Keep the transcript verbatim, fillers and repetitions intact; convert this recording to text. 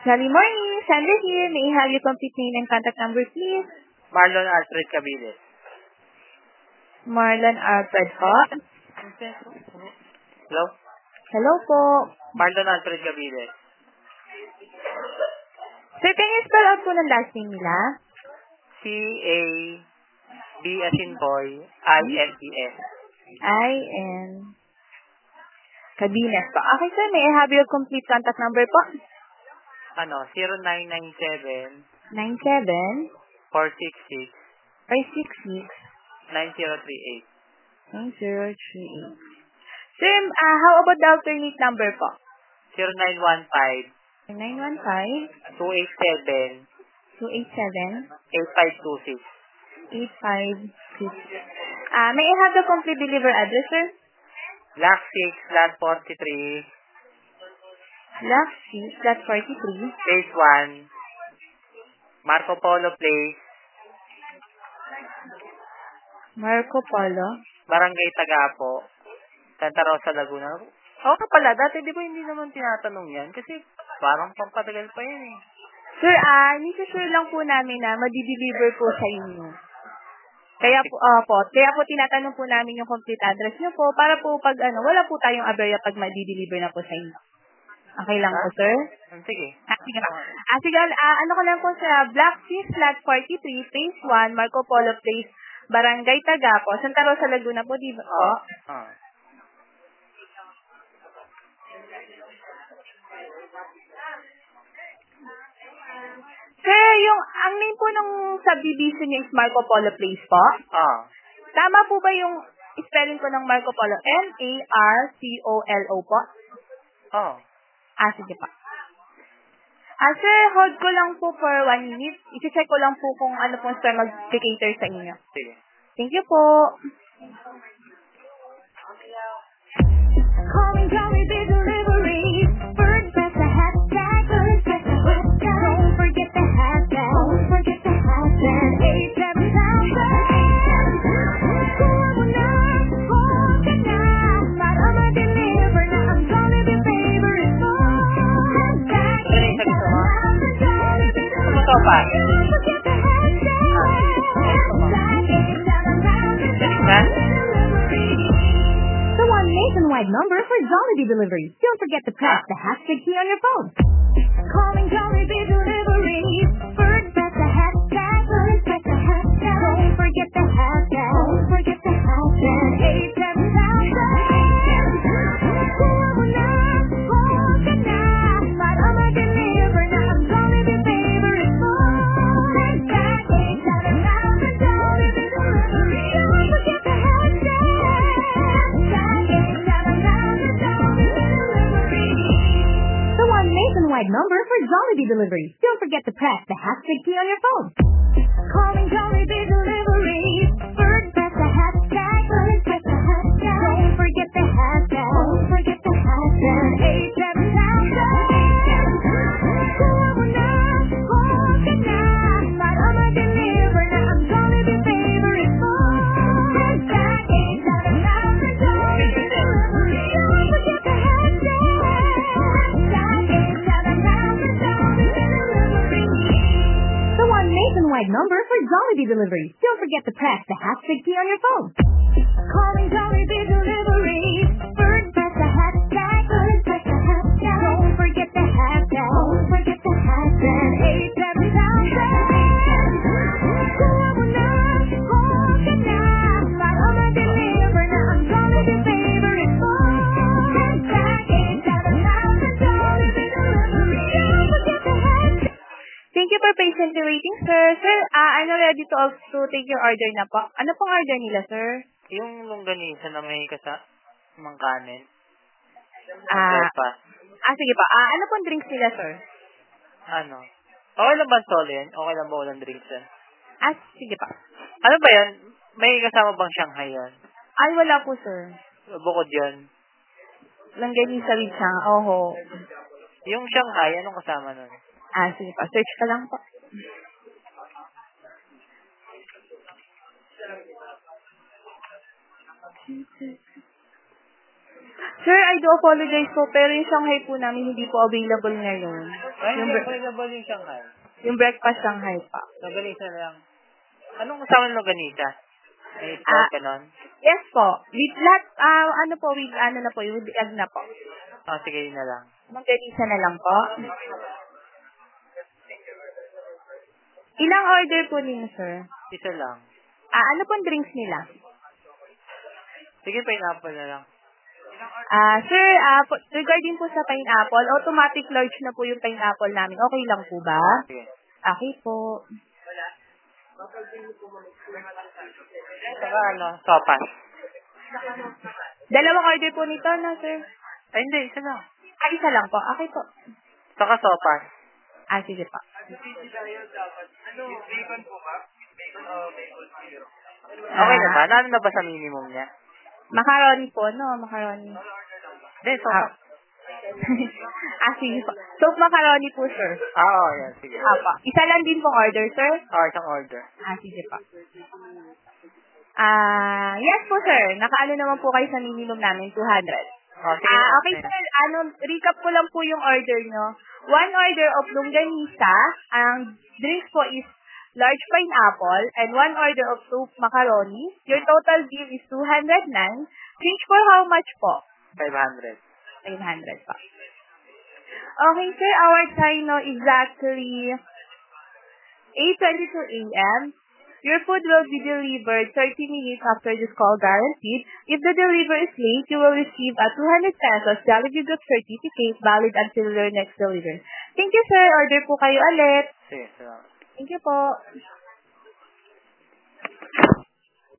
Good morning. Sandra here. May I have your complete name and contact number, please? Marlon Alfred Cabiles. Marlon Alfred po. Hello? Hello po. Marlon Alfred Cabiles. Sir, can you spell out po ng last name nila? C A B as in boy, I N E S. I N. Cabiles po. Okay, sir. May I have your complete contact number po? Ano, zero nine nine seven nine seven four six six five six six nine zero three eight. nine zero three eight. Sir, uh, how about the alternate number po? zero nine one five nine one five two eight seven two eight seven eight five two six. eight five six. Ah, may I have the complete deliver address, sir? Block six, lot forty-three, Block six, lot forty-three. phase one, Marco Polo Place, Marco Polo. Barangay Tagapo, Santa Rosa, Laguna. Oo nga pala, dati di ba hindi naman tinatanong yan? Kasi parang pampatagal pa yan eh. Sir, ah, nisasure lang po namin na madi-deliver po sa inyo. Kaya po, uh, po, kaya po tinatanong po namin yung complete address niyo po para po pag ano, wala po tayong aberya pag madi-deliver na po sa inyo. Okay lang po, sir? Sige. Ah, sige pa. Ah, sige, ah, ano ko lang po sa Block six, Lot forty-three, Phase one, Marco Polo Place, Barangay Tagapo, Santa Rosa, Laguna po, di ba? Oo. Oh. Sir, yung, ang name po ng subdivision niyo is Marco Polo Place po? Oo. Tama po ba yung spelling ko ng Marco Polo? M A R C O L O po? Oo. Ah, sige pa. Ah, sir, hold ko lang po for one minute. I-check ko lang po kung ano pong store mag-cater sa inyo. Sige. Thank you po. Calling Jollibee Delivery. Bird press the hashtag. Bird press the hashtag. Don't forget the hashtag. Don't forget the hashtag. eight seven thousand. Kuha mo na. Hold ka na. Para ma-deliver na ang Jollibee favorite mo. Hashtag eight seven thousand. Jollibee Delivery. Ito pa. Don't forget the hashtag. Hashtag eight seven thousand. Jollibee Delivery. The one nationwide number for Jollibee Delivery. Don't forget to press the hashtag key on your phone. Calling Jollibee Delivery. Bird press the hashtag. Bird press the hashtag. Don't forget the hashtag. Don't forget the hashtag. eight seven thousand. Kuha mo na. Hold ka na. Para ma-deliver na ang Jollibee favorite mo. Hashtag eight seven thousand. Jollibee Delivery. Don't forget the hashtag. The one nationwide number for Jollibee Delivery. Don't forget to press the hashtag key on your phone. Calling Jollibee Delivery. Bird press the hashtag. Bird press the hashtag. Don't forget the hashtag. Don't forget the hashtag. eight seven thousand. Kuha mo na. Hold ka na. Para ma-deliver na ang Jollibee favorite mo. Hashtag eight seven thousand. Jollibee Delivery. Don't forget the hashtag. Hashtag eight seven thousand. Jollibee Delivery. The one nationwide number for Jollibee Delivery. Don't forget to press the hashtag key on your phone. Calling Jollibee Delivery. Bird press the hashtag. Bird press the hashtag. Don't forget the hashtag. Don't forget the hashtag. eight seven thousand. Kuha mo na. Hold ka na. Para ma-deliver na ang Jollibee favorite mo. Hashtag eight seven thousand. Jollibee Delivery. Don't forget the hashtag. Thank you for patiently waiting, sir. Sir, ah, I'm ready to, to take your order na po. Ano pong order nila, sir? Yung longganisa na may kasa mang kanin. Ah, pa. ah, sige pa. Ah, ano pong drinks nila, sir? Ano? Okay lang ba solo yan? Okay lang ba walang drinks yan? Ah, sige pa. Ano ba yan? May kasama bang Shanghai yan? Ay, wala po, sir. Bukod yan. Langganisa with siyang, oho. Yung Shanghai, anong kasama nun? Ah, sige pa. Search ka lang po. Sir, I do apologize po, pero yung Shanghai po namin hindi po available ngayon. Ay, Yung, hindi bre- available yung Shanghai. yung breakfast Shanghai pa. Longganisa na lang. Anong kasama ng longganisa? May itlog, Ah, ganon? yes po. With lahat, ah, ano po, with ano na po, with egg na po. Oh, sige, yun na lang. Mangganisa na lang po. Ilang order po ninyo, sir? Isa lang. Ah, ano pong drinks nila? Sige, pineapple na lang. Ah, sir, ah, po- regarding po sa pineapple, automatic large na po yung pineapple namin. Okay lang po ba? Sige. Okay po. Saka ano, sopas. Dalawang order po nito, no, sir? Ay, hindi, isa lang. Ah, isa lang po. Okay po. Saka sopas. Ah, sige po. Okay na Ah, ba? Ano na ba sa minimum niya? macaroni po, no? Macaroni. Hindi, Ah, sopas. ah sige po. Soap macaroni po, sir. Ah, oo, yan, sige. Apa. Isa lang din pong order, sir? Oh, isang order. Ah, sige po. Ah, yes po, sir. Nakaano naman po kayo sa minimum namin, two hundred. Oh, sige. Ah, okay, sige. sir. Ano, recap ko lang po yung order nyo. One order of longganisa. Ang drinks po is large pineapple and one order of soup macaroni. Your total bill is two hundred nine. Change for how much po? five hundred. five hundred po. Okay, sir. Our time now is exactly eight twenty-two a m Your food will be delivered thirty minutes after this call guaranteed. If the delivery is late, you will receive a two hundred pesos Jollibee Gift certificate valid until your next delivery. Thank you, sir. Order po kayo ulit. Sige, salamat. Thank you po.